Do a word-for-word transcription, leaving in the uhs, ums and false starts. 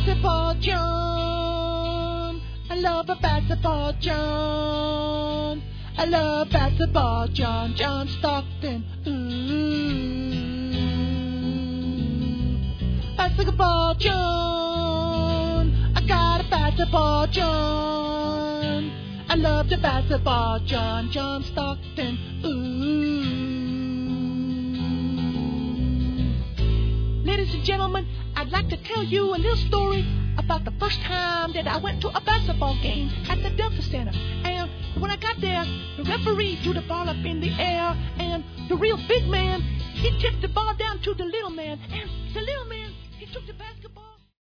basketball John. I love a basketball John. I love basketball John. John Stockton. Ooh. Basketball John. I got a basketball John. I love the basketball John. John Stockton. Ooh. Ladies and gentlemen, I'd like to tell you a little story about the first time that I went to a basketball game at the Delta Center. And when I got there, the referee threw the ball up in the air, and the real big man, he tipped the ball down to the little man, and the little man, he took the basketball.